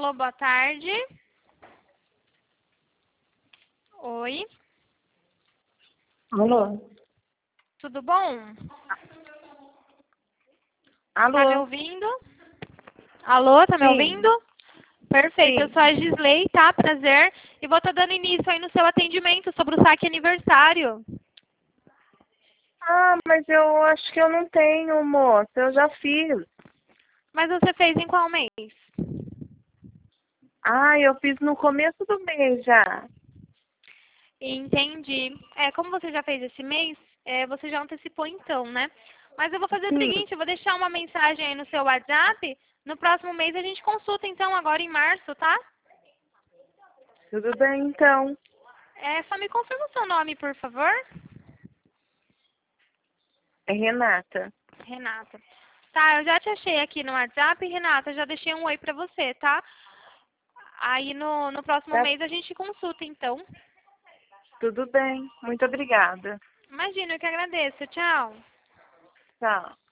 Alô, boa tarde. Oi, Alô? tudo bom? Tá me Alô? ouvindo? Alô, tá me Sim, ouvindo? Perfeito, eu sim. sou a Gisley, tá? Prazer. E vou estar dando início aí no seu atendimento sobre o saque aniversário. Ah, mas eu acho que eu não tenho, moça. Eu já fiz. Mas você fez em qual mês? Ah, eu fiz no começo do mês já. Entendi. Como você já fez esse mês, você já antecipou então, né? Mas eu vou fazer o Sim, seguinte, eu vou deixar uma mensagem aí no seu WhatsApp. No próximo mês a gente consulta então, agora em março, tá? tudo bem então. Só me confirma o seu nome, por favor. É Renata. Renata. Tá, eu já te achei aqui no WhatsApp, Renata, já deixei um oi pra você, tá? Aí no próximo Tá mês a gente consulta, então. tudo bem. Muito obrigada. Imagina, eu que agradeço. Tchau. Tchau.